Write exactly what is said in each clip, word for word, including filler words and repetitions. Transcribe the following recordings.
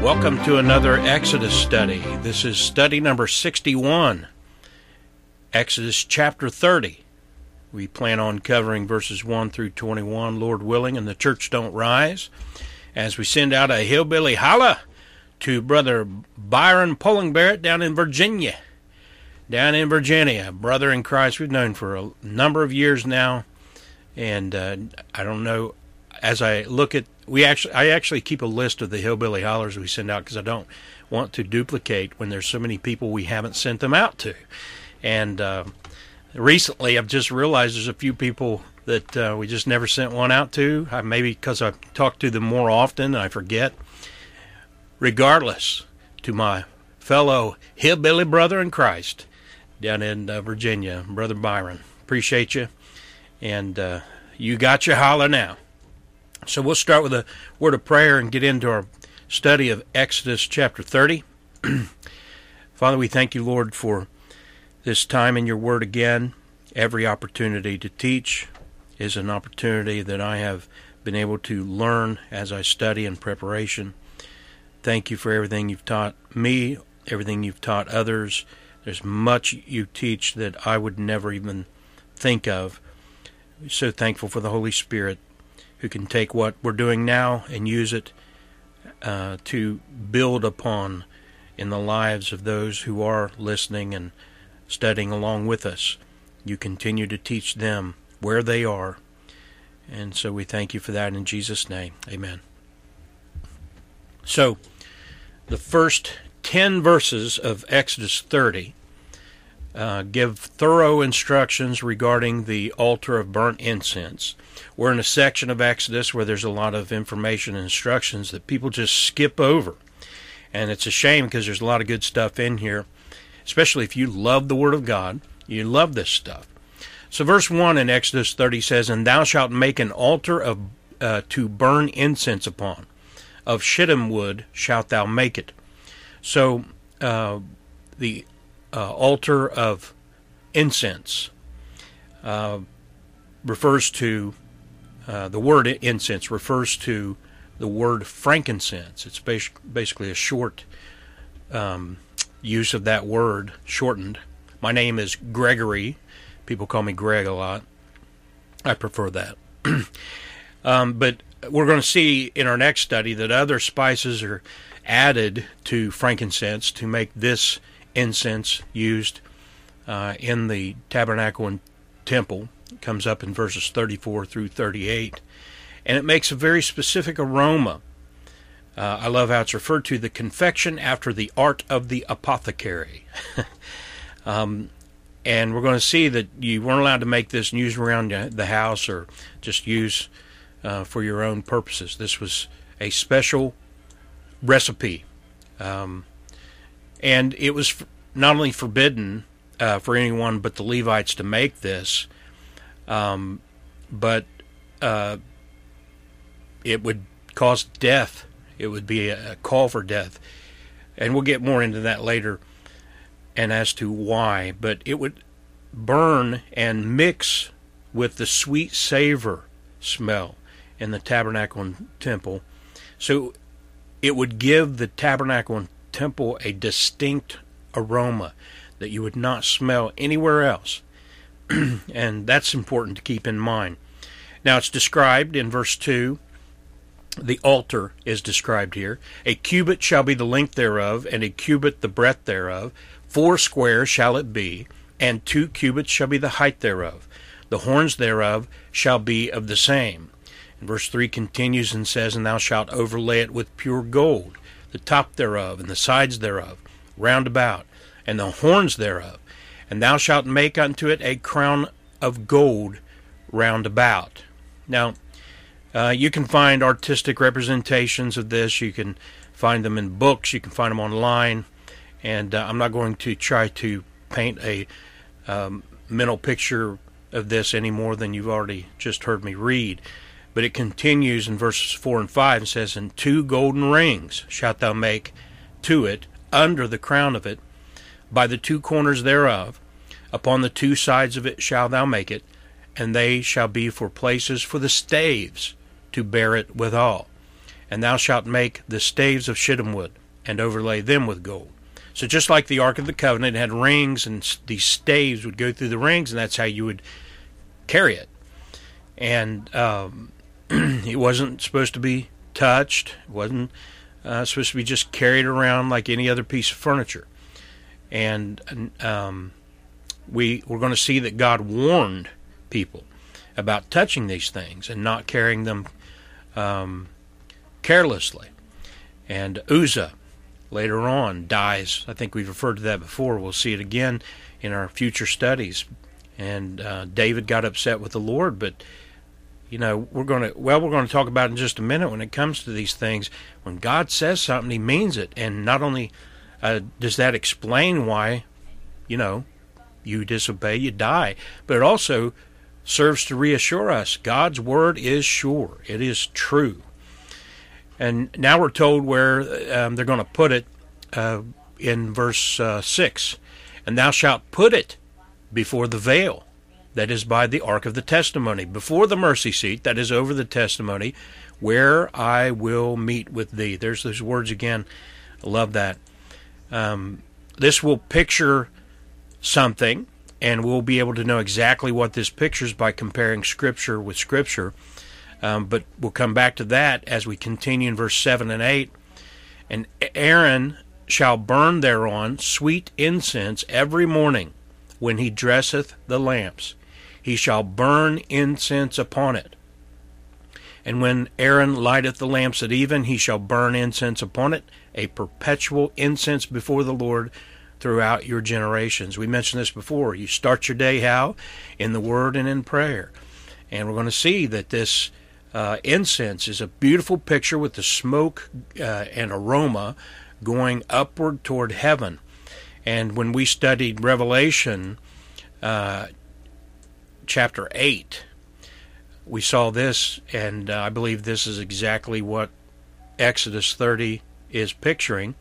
Welcome to another Exodus study. This is study number sixty-one, Exodus chapter thirty. We plan on covering verses one through twenty-one, Lord willing, and the church don't rise, as we send out a hillbilly holla to Brother Byron Polling-Barrett down in Virginia. Down in Virginia, brother in Christ we've known for a number of years now, and uh, I don't know, as I look at We actually, I actually keep a list of the hillbilly hollers we send out because I don't want to duplicate when there's so many people we haven't sent them out to. And uh, recently, I've just realized there's a few people that uh, we just never sent one out to. I, maybe because I talk to them more often, I forget. Regardless, to my fellow hillbilly brother in Christ down in uh, Virginia, Brother Byron, appreciate you. And uh, you got your holler now. So we'll start with a word of prayer and get into our study of Exodus chapter thirty. Father, we thank you, Lord, for this time in your word again. Every opportunity to teach is an opportunity that I have been able to learn as I study in preparation. Thank you for everything you've taught me, everything you've taught others. There's much you teach that I would never even think of. I'm so thankful for the Holy Spirit, who can take what we're doing now and use it uh, to build upon in the lives of those who are listening and studying along with us. You continue to teach them where they are, and so we thank you for that in Jesus' name. Amen. So, the first ten verses of Exodus thirty Uh, give thorough instructions regarding the altar of burnt incense. We're in a section of Exodus where there's a lot of information and instructions that people just skip over. And it's a shame because there's a lot of good stuff in here, especially if you love the Word of God. You love this stuff. So verse one in Exodus thirty says, "And thou shalt make an altar of uh, to burn incense upon. Of shittim wood shalt thou make it." So uh, the Uh, altar of incense uh, refers to, uh, the word incense refers to the word frankincense. It's bas- basically a short um, use of that word, shortened. My name is Gregory. People call me Greg a lot. I prefer that. um, but we're going to see in our next study that other spices are added to frankincense to make this incense used uh, in the tabernacle and temple. It comes up in verses thirty-four through thirty-eight, and it makes a very specific aroma. Uh, I love how it's referred to, the confection after the art of the apothecary. um, and we're going to see that you weren't allowed to make this and use around the house or just use uh, for your own purposes. This was a special recipe. Um, And it was not only forbidden uh, for anyone but the Levites to make this, um, but uh, it would cause death. It would be a, a call for death. And we'll get more into that later and as to why. But it would burn and mix with the sweet savor smell in the tabernacle and temple. So it would give the tabernacle and temple a distinct aroma that you would not smell anywhere else. And that's important to keep in mind. Now it's described in verse two. The altar is described here. A cubit shall be the length thereof, and a cubit the breadth thereof. Four square shall it be, and two cubits shall be the height thereof. The horns thereof shall be of the same. And verse three continues and says, "And thou shalt overlay it with pure gold, the top thereof, and the sides thereof, round about, and the horns thereof. And thou shalt make unto it a crown of gold round about." Now, uh, you can find artistic representations of this. You can find them in books. You can find them online. And uh, I'm not going to try to paint a um, mental picture of this any more than you've already just heard me read. But it continues in verses four and five and says, "And two golden rings shalt thou make to it under the crown of it, by the two corners thereof. Upon the two sides of it shalt thou make it, and they shall be for places for the staves to bear it withal. And thou shalt make the staves of shittim wood, and overlay them with gold. So just like the Ark of the Covenant, it had rings, and these staves would go through the rings, and that's how you would carry it. And um, it wasn't supposed to be touched. It wasn't uh, supposed to be just carried around like any other piece of furniture. And um, we, we're going to see that God warned people about touching these things and not carrying them um, carelessly. And Uzzah, later on, dies. I think we've referred to that before. We'll see it again in our future studies. And uh, David got upset with the Lord, but you know, we're going to, well, we're going to talk about it in just a minute when it comes to these things. When God says something, he means it. And not only uh, does that explain why, you know, you disobey, you die, but it also serves to reassure us. God's word is sure. It is true. And now we're told where um, they're going to put it uh, in verse uh, six. And thou shalt put it before the veil, that is by the ark of the testimony, before the mercy seat, that is over the testimony, where I will meet with thee. There's those words again. I love that. Um, this will picture something, and we'll be able to know exactly what this pictures by comparing Scripture with Scripture. Um, but we'll come back to that as we continue in verse seven and eight. And Aaron shall burn thereon sweet incense every morning when he dresseth the lamps. He shall burn incense upon it. And when Aaron lighteth the lamps at even, he shall burn incense upon it, a perpetual incense before the Lord throughout your generations. We mentioned this before. You start your day how? In the Word and in prayer. And we're going to see that this Uh, incense is a beautiful picture with the smoke uh, and aroma going upward toward heaven. And when we studied Revelation uh, chapter eight, we saw this, and uh, I believe this is exactly what Exodus thirty is picturing.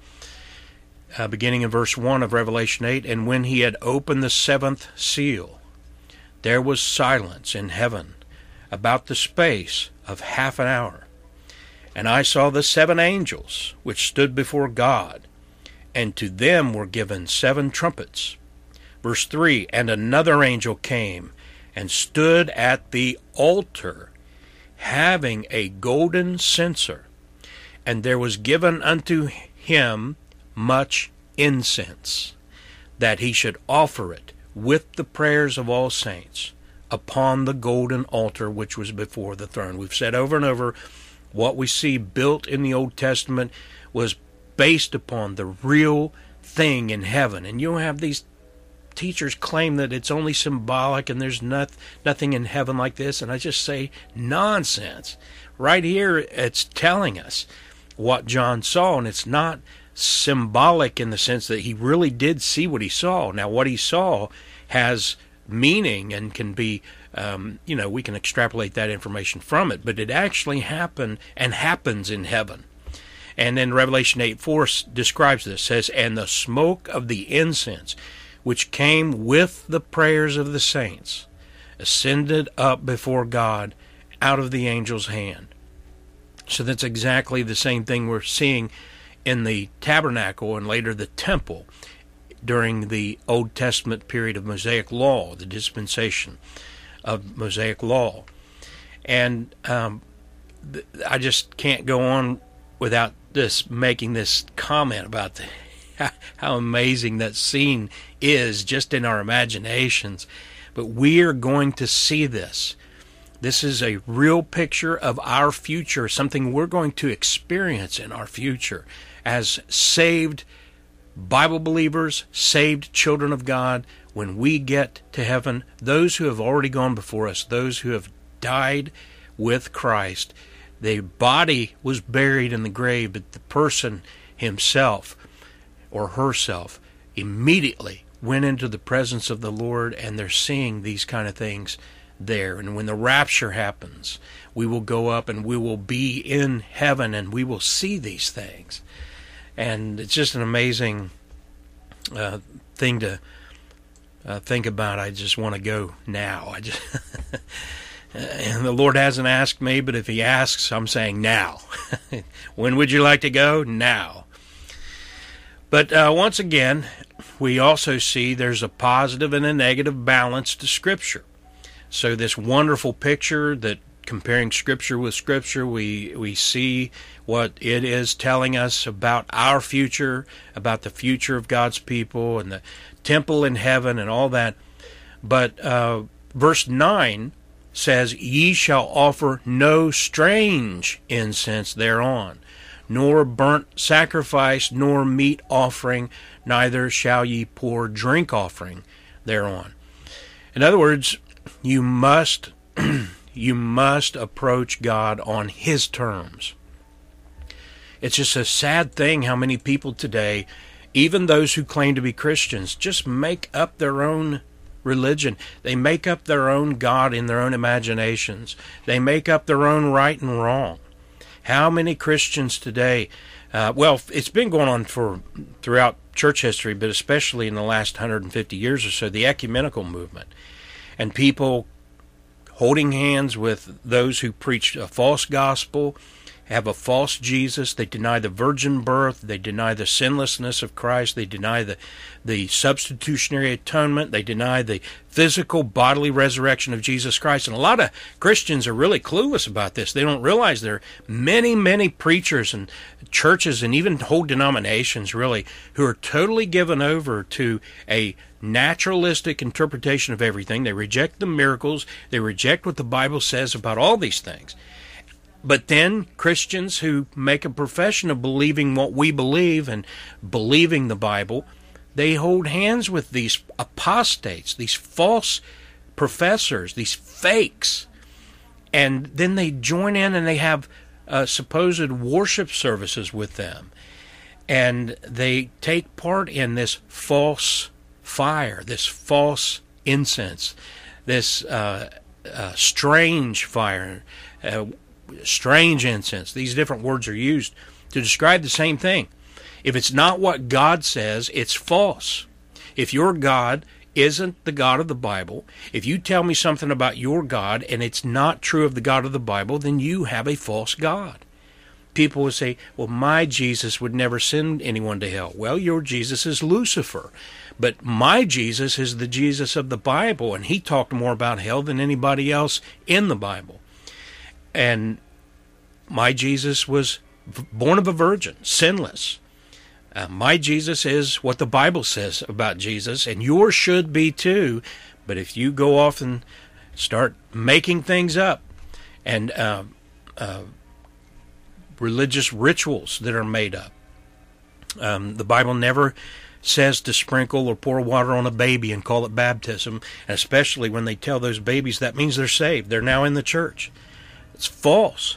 Uh, beginning in verse one of Revelation eight, and when he had opened the seventh seal, there was silence in heaven about the space of half an hour. And I saw the seven angels which stood before God, and to them were given seven trumpets. Verse three, and another angel came and stood at the altar, having a golden censer, and there was given unto him much incense, that he should offer it with the prayers of all saints upon the golden altar which was before the throne. We've said over and over, what we see built in the Old Testament was based upon the real thing in heaven. And you'll have these teachers claim that it's only symbolic and there's not, nothing in heaven like this. And I just say, nonsense. Right here, it's telling us what John saw, and it's not symbolic in the sense that he really did see what he saw. Now, what he saw has meaning and can be, um, you know, we can extrapolate that information from it, but it actually happened and happens in heaven. And then Revelation eight four describes this, says, and the smoke of the incense, which came with the prayers of the saints, ascended up before God out of the angel's hand. So that's exactly the same thing we're seeing in the tabernacle and later the temple during the Old Testament period of Mosaic law, the dispensation of Mosaic law. And um, th- I just can't go on without this making this comment about the, how amazing that scene is just in our imaginations. But we are going to see this. This is a real picture of our future, something we're going to experience in our future as saved Bible believers, saved children of God. When we get to heaven, those who have already gone before us, those who have died with Christ, the body was buried in the grave, but the person himself or herself immediately went into the presence of the Lord, and they're seeing these kind of things there. And when the rapture happens, we will go up and we will be in heaven and we will see these things. And it's just an amazing uh, thing to uh, think about. I just want to go now. I just And the Lord hasn't asked me, but if he asks, I'm saying now. When would you like to go? Now. But uh, once again, we also see there's a positive and a negative balance to Scripture. So this wonderful picture that comparing Scripture with Scripture, we, we see what it is telling us about our future, about the future of God's people and the temple in heaven and all that. But uh, verse nine says, "Ye shall offer no strange incense thereon, nor burnt sacrifice, nor meat offering, neither shall ye pour drink offering thereon." In other words, you must you must approach God on His terms. It's just a sad thing how many people today, even those who claim to be Christians, just make up their own religion. They make up their own God in their own imaginations. They make up their own right and wrong. How many Christians today, uh, well, it's been going on for throughout church history, but especially in the last one hundred fifty years or so, the ecumenical movement, and people holding hands with those who preach a false gospel, have a false Jesus. They deny the virgin birth. They deny the sinlessness of Christ. They deny the, the substitutionary atonement. They deny the physical bodily resurrection of Jesus Christ. And a lot of Christians are really clueless about this. They don't realize there are many, many preachers and churches and even whole denominations, really, who are totally given over to a naturalistic interpretation of everything. They reject the miracles. They reject what the Bible says about all these things. But then Christians who make a profession of believing what we believe and believing the Bible, they hold hands with these apostates, these false professors, these fakes. And then they join in and they have uh, supposed worship services with them. And they take part in this false fire, this false incense, this uh, uh, strange fire, uh, strange incense. These different words are used to describe the same thing. If it's not what God says, it's false. If your God isn't the God of the Bible, if you tell me something about your God and it's not true of the God of the Bible, then you have a false God. People will say, well, my Jesus would never send anyone to hell. Well, your Jesus is Lucifer. But my Jesus is the Jesus of the Bible, and he talked more about hell than anybody else in the Bible. And my Jesus was born of a virgin, sinless. Uh, my Jesus is what the Bible says about Jesus, and yours should be too. But if you go off and start making things up, and uh, uh, religious rituals that are made up, um, the Bible never says to sprinkle or pour water on a baby and call it baptism, and especially when they tell those babies that means they're saved. They're now in the church. It's false.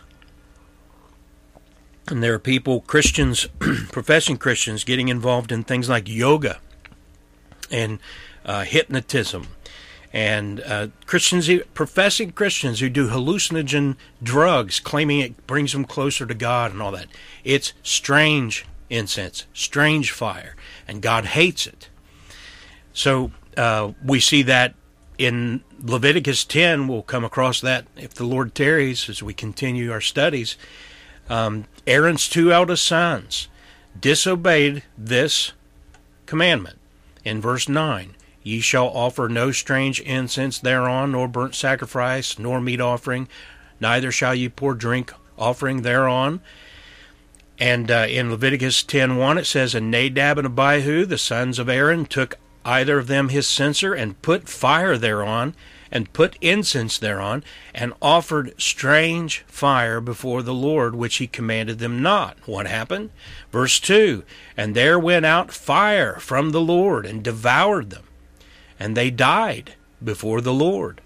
And there are people, Christians, professing Christians, getting involved in things like yoga and uh, hypnotism. And uh, Christians, professing Christians who do hallucinogen drugs, claiming it brings them closer to God and all that. It's strange incense, strange fire, and God hates it. So uh, we see that in Leviticus ten. We'll come across that if the Lord tarries as we continue our studies. Um, Aaron's two eldest sons disobeyed this commandment. In verse nine, ye shall offer no strange incense thereon, nor burnt sacrifice, nor meat offering, neither shall ye pour drink offering thereon. And uh, in Leviticus ten one, it says, and Nadab and Abihu, the sons of Aaron, took either of them his censer, and put fire thereon, and put incense thereon, and offered strange fire before the Lord, which he commanded them not. What happened? Verse two, and there went out fire from the Lord, and devoured them, and they died before the Lord.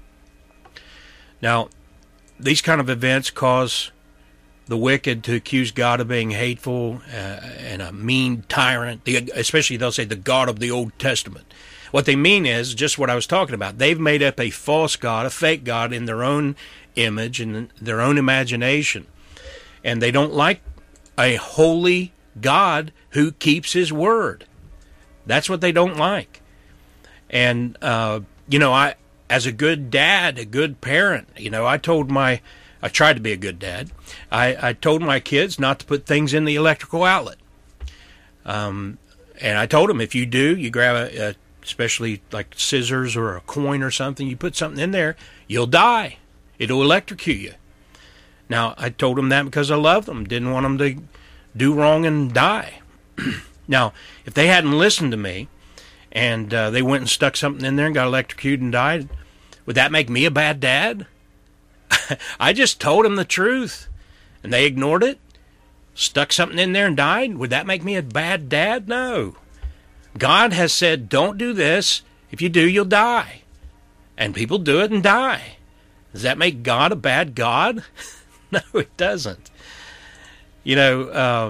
Now, these kind of events cause the wicked to accuse God of being hateful uh, and a mean tyrant, the, especially they'll say the God of the Old Testament. What they mean is just what I was talking about. They've made up a false God, a fake God in their own image and their own imagination. And they don't like a holy God who keeps his word. That's what they don't like. And, uh, you know, I as a good dad, a good parent, you know, I told my, I tried to be a good dad. I, I told my kids not to put things in the electrical outlet. Um, and I told them, if you do, you grab a, a, especially like scissors or a coin or something, you put something in there, you'll die. It'll electrocute you. Now, I told them that because I loved them, didn't want them to do wrong and die. Now, if they hadn't listened to me, and uh, they went and stuck something in there and got electrocuted and died, would that make me a bad dad? I just told them the truth, and they ignored it, stuck something in there and died. Would that make me a bad dad? No. God has said, don't do this. If you do, you'll die. And people do it and die. Does that make God a bad God? No, it doesn't. You know, uh,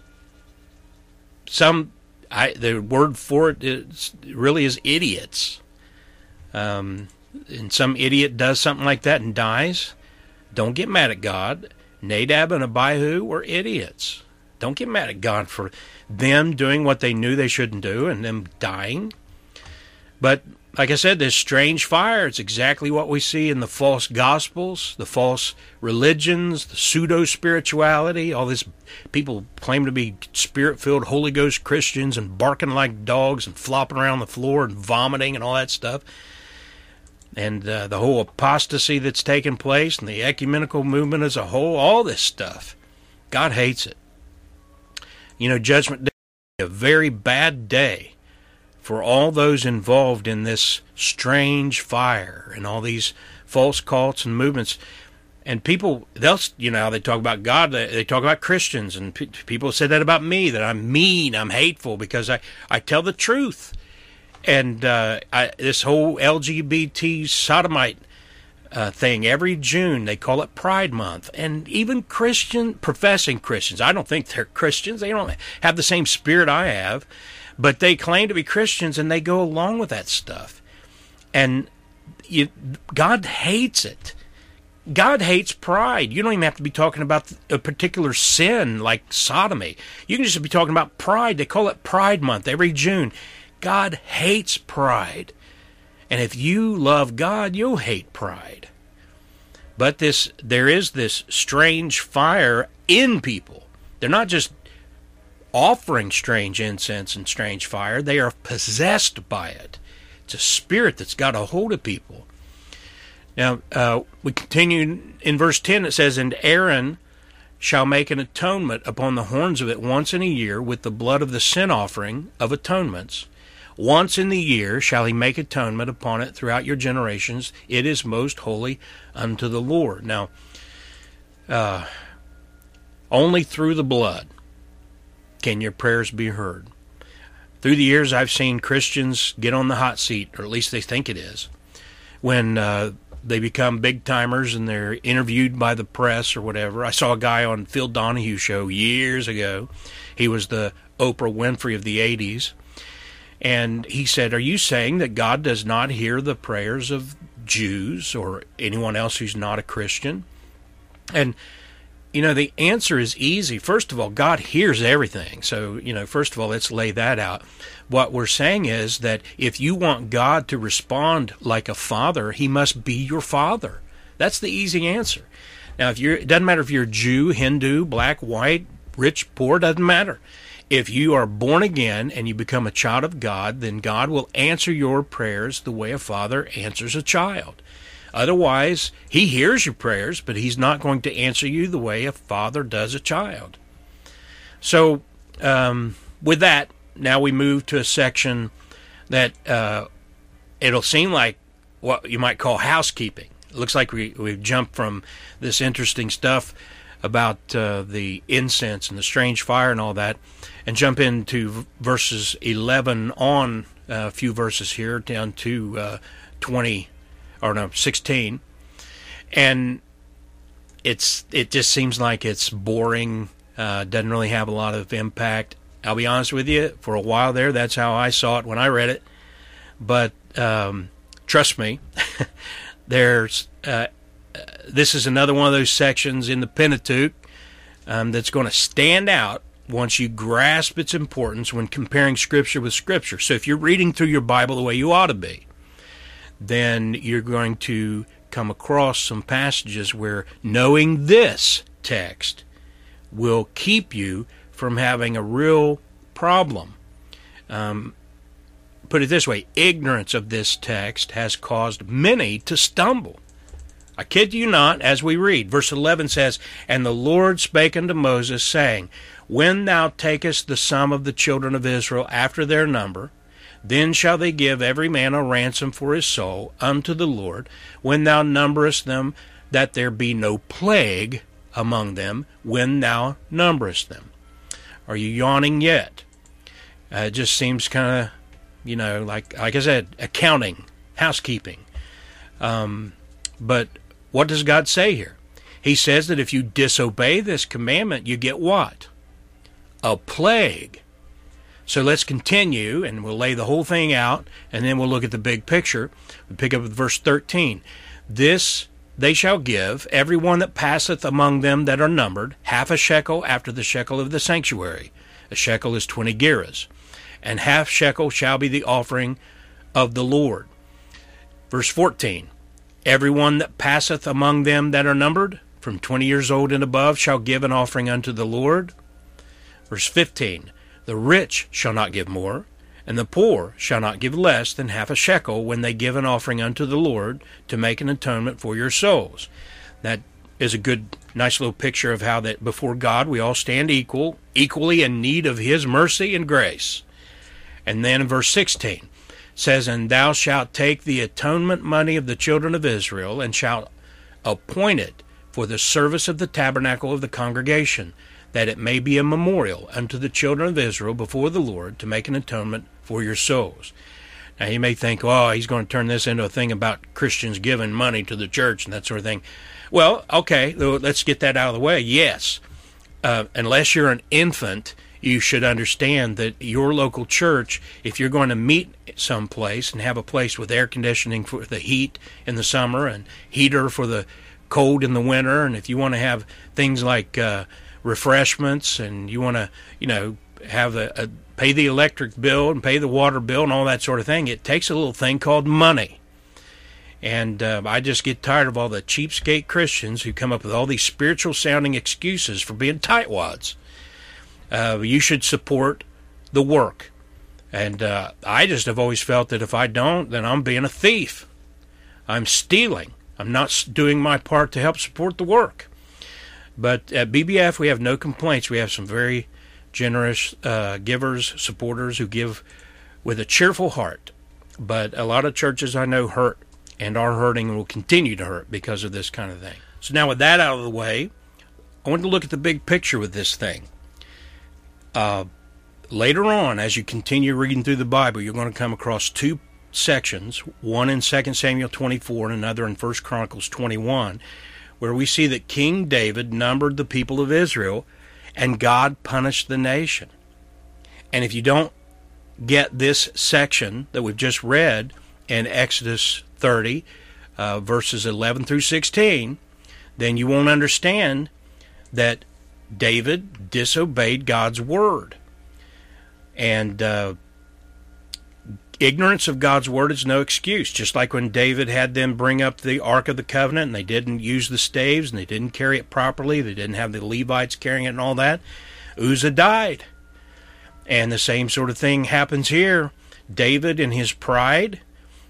some... I, the word for it is, really is idiots. Um, and some idiot does something like that and dies. Don't get mad at God. Nadab and Abihu were idiots. Don't get mad at God for them doing what they knew they shouldn't do and them dying. But like I said, this strange fire, it's exactly what we see in the false gospels, the false religions, the pseudo-spirituality, all this people claim to be spirit-filled Holy Ghost Christians and barking like dogs and flopping around the floor and vomiting and all that stuff. And uh, the whole apostasy that's taken place and the ecumenical movement as a whole, all this stuff. God hates it. You know, Judgment Day is a very bad day for all those involved in this strange fire and all these false cults and movements. And people, they'll, you know, they talk about God, they, they talk about Christians, and pe- people said that about me, that I'm mean, I'm hateful, because I, I tell the truth. And uh, I, this whole L G B T sodomite uh, thing, every June, they call it Pride Month. And even Christian, professing Christians, I don't think they're Christians, they don't have the same spirit I have, but they claim to be Christians, and they go along with that stuff. And you, God hates it. God hates pride. You don't even have to be talking about a particular sin like sodomy. You can just be talking about pride. They call it Pride Month every June. God hates pride. And if you love God, you'll hate pride. But this, there is this strange fire in people. They're not just offering strange incense and strange fire. They are possessed by it. It's a spirit that's got a hold of people. Now, uh, we continue in verse ten. It says, "And Aaron shall make an atonement upon the horns of it once in a year with the blood of the sin offering of atonements. Once in the year shall he make atonement upon it throughout your generations. It is most holy unto the Lord." Now, uh, only through the blood can your prayers be heard. Through the years, I've seen Christians get on the hot seat, or at least they think it is, when uh, they become big-timers and they're interviewed by the press or whatever. I saw a guy on Phil Donahue show years ago. He was the Oprah Winfrey of the eighties. And he said, "Are you saying that God does not hear the prayers of Jews or anyone else who's not a Christian?" And you know, the answer is easy. First of all, God hears everything. So, you know, first of all, let's lay that out. What we're saying is that if you want God to respond like a father, he must be your father. That's the easy answer. Now, if you're, it doesn't matter if you're Jew, Hindu, black, white, rich, poor, doesn't matter. If you are born again and you become a child of God, then God will answer your prayers the way a father answers a child. Otherwise, he hears your prayers, but he's not going to answer you the way a father does a child. So, um, with that, now we move to a section that uh, it'll seem like what you might call housekeeping. It looks like we, we've jumped from this interesting stuff about uh, the incense and the strange fire and all that, and jump into verses eleven on, uh, a few verses here, down to uh, twenty or no, sixteen, and it's it just seems like it's boring, uh, doesn't really have a lot of impact. I'll be honest with you, for a while there, that's how I saw it when I read it, but um, trust me, there's uh, this is another one of those sections in the Pentateuch um, that's going to stand out once you grasp its importance when comparing Scripture with Scripture. So if you're reading through your Bible the way you ought to be, then you're going to come across some passages where knowing this text will keep you from having a real problem. Um, put it this way, ignorance of this text has caused many to stumble. I kid you not, as we read. Verse eleven says, "And the Lord spake unto Moses, saying, When thou takest the sum of the children of Israel after their number, then shall they give every man a ransom for his soul unto the Lord, when thou numberest them, that there be no plague among them, when thou numberest them." Are you yawning yet? Uh, it just seems kind of, you know, like like I said, accounting, housekeeping. Um, but what does God say here? He says that if you disobey this commandment, you get what? A plague. So let's continue, and we'll lay the whole thing out, and then we'll look at the big picture. We pick up with verse thirteen. "This they shall give, every one that passeth among them that are numbered, half a shekel after the shekel of the sanctuary." A shekel is twenty gerahs. "And half shekel shall be the offering of the Lord." Verse fourteen. "Every one that passeth among them that are numbered, from twenty years old and above, shall give an offering unto the Lord." Verse fifteen. "The rich shall not give more, and the poor shall not give less than half a shekel when they give an offering unto the Lord to make an atonement for your souls." That is a good, nice little picture of how that before God we all stand equal, equally in need of His mercy and grace. And then in verse sixteen says, "And thou shalt take the atonement money of the children of Israel, and shalt appoint it for the service of the tabernacle of the congregation, that it may be a memorial unto the children of Israel before the Lord, to make an atonement for your souls." Now you may think, oh, he's going to turn this into a thing about Christians giving money to the church and that sort of thing. Well, okay, let's get that out of the way. Yes, uh, unless you're an infant, you should understand that your local church, if you're going to meet someplace and have a place with air conditioning for the heat in the summer and heater for the cold in the winter, and if you want to have things like uh, refreshments, and you want to, you know, have a, a pay the electric bill and pay the water bill and all that sort of thing, it takes a little thing called money. And uh, I just get tired of all the cheapskate Christians who come up with all these spiritual sounding excuses for being tightwads. Uh, you should support the work. And uh, I just have always felt that if I don't, then I'm being a thief. I'm stealing. I'm not doing my part to help support the work. But at B B F, we have no complaints. We have some very generous uh, givers, supporters who give with a cheerful heart. But a lot of churches I know hurt and are hurting and will continue to hurt because of this kind of thing. So now with that out of the way, I want to look at the big picture with this thing. Uh, later on, as you continue reading through the Bible, you're going to come across two sections, one in Second Samuel twenty-four and another in First Chronicles twenty-one, where we see that King David numbered the people of Israel and God punished the nation. And if you don't get this section that we've just read in Exodus thirty, uh, verses eleven through sixteen, then you won't understand that David disobeyed God's word. And uh, ignorance of God's word is no excuse. Just like when David had them bring up the Ark of the Covenant and they didn't use the staves and they didn't carry it properly, they didn't have the Levites carrying it and all that, Uzzah died. And the same sort of thing happens here. David in his pride,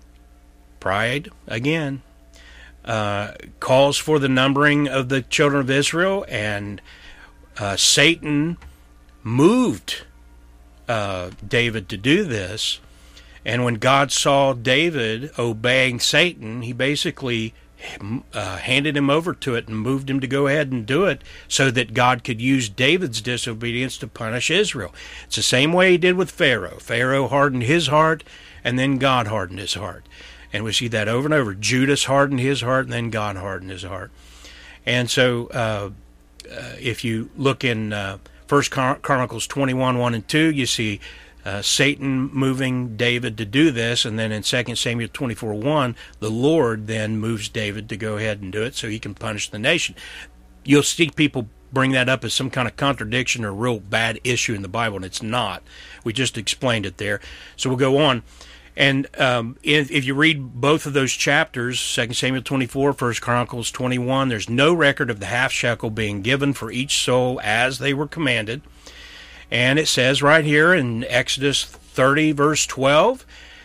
pride again, uh, calls for the numbering of the children of Israel, and uh, Satan moved uh, David to do this. And when God saw David obeying Satan, he basically uh, handed him over to it and moved him to go ahead and do it so that God could use David's disobedience to punish Israel. It's the same way he did with Pharaoh. Pharaoh hardened his heart, and then God hardened his heart. And we see that over and over. Judas hardened his heart, and then God hardened his heart. And so uh, uh, if you look in uh, First Chronicles twenty-one, one and two, you see Uh, Satan moving David to do this, and then in Second Samuel twenty-four, one, the Lord then moves David to go ahead and do it so he can punish the nation. You'll see people bring that up as some kind of contradiction or real bad issue in the Bible, and it's not. We just explained it there. So we'll go on. And um, if, if you read both of those chapters, Second Samuel twenty-four, First Chronicles twenty-one, there's no record of the half shekel being given for each soul as they were commanded. And it says right here in Exodus thirty, verse twelve,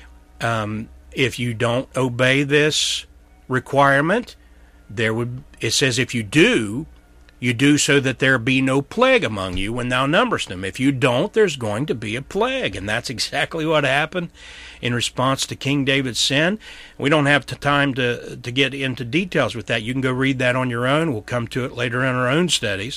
um, if you don't obey this requirement, there would, it says, if you do, you do so that there be no plague among you when thou numberest them. If you don't, there's going to be a plague. And that's exactly what happened in response to King David's sin. We don't have time to, to get into details with that. You can go read that on your own. We'll come to it later in our own studies.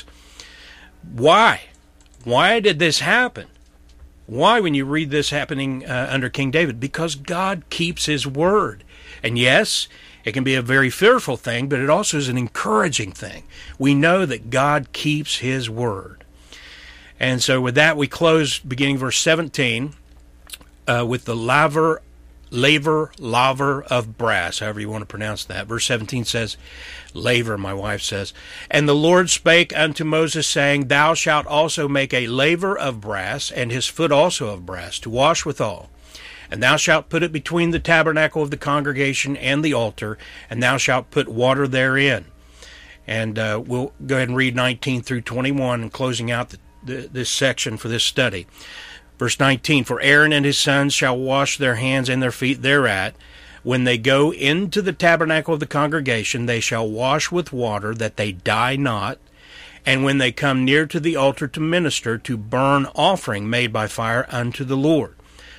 Why? Why did this happen? Why, when you read this happening uh, under King David? Because God keeps his word. And yes, it can be a very fearful thing, but it also is an encouraging thing. We know that God keeps his word. And so with that, we close beginning verse seventeen uh, with the laver, laver, laver of brass, however you want to pronounce that. Verse seventeen says, laver, my wife says, and the Lord spake unto Moses, saying, Thou shalt also make a laver of brass, and his foot also of brass, to wash withal. And thou shalt put it between the tabernacle of the congregation and the altar, and thou shalt put water therein. And uh, we'll go ahead and read nineteen through twenty-one, and closing out the, the, this section for this study. Verse nineteen, For Aaron and his sons shall wash their hands and their feet thereat. When they go into the tabernacle of the congregation, they shall wash with water, that they die not. And when they come near to the altar to minister, to burn offering made by fire unto the Lord.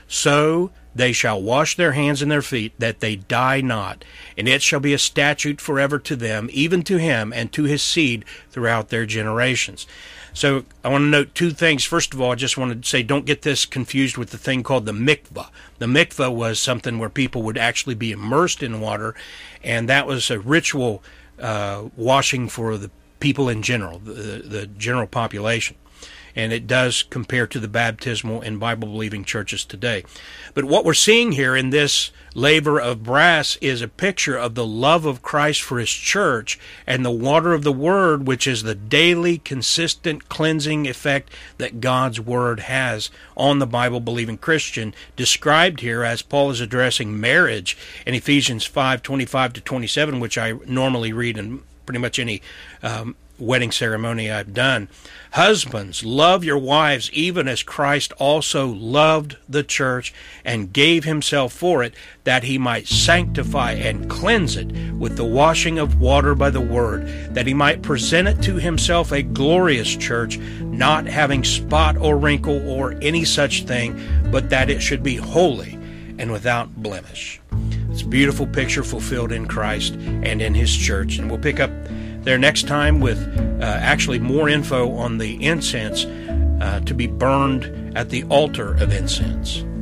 So they shall wash their hands and their feet, that they die not. And it shall be a statute forever to them, even to him and to his seed throughout their generations. So I want to note two things. First of all, I just want to say, don't get this confused with the thing called the mikvah. The mikvah was something where people would actually be immersed in water, and that was a ritual uh, washing for the people in general, the, the general population. And it does compare to the baptismal and Bible-believing churches today. But what we're seeing here in this laver of brass is a picture of the love of Christ for his church and the water of the Word, which is the daily, consistent cleansing effect that God's Word has on the Bible-believing Christian, described here as Paul is addressing marriage in Ephesians five, twenty-five to twenty-seven, which I normally read in pretty much any um, wedding ceremony I've done. Husbands, love your wives even as Christ also loved the church and gave himself for it, that he might sanctify and cleanse it with the washing of water by the word, that he might present it to himself a glorious church, not having spot or wrinkle or any such thing, but that it should be holy and without blemish. It's a beautiful picture fulfilled in Christ and in his church. And we'll pick up there next time with uh, actually more info on the incense uh, to be burned at the altar of incense.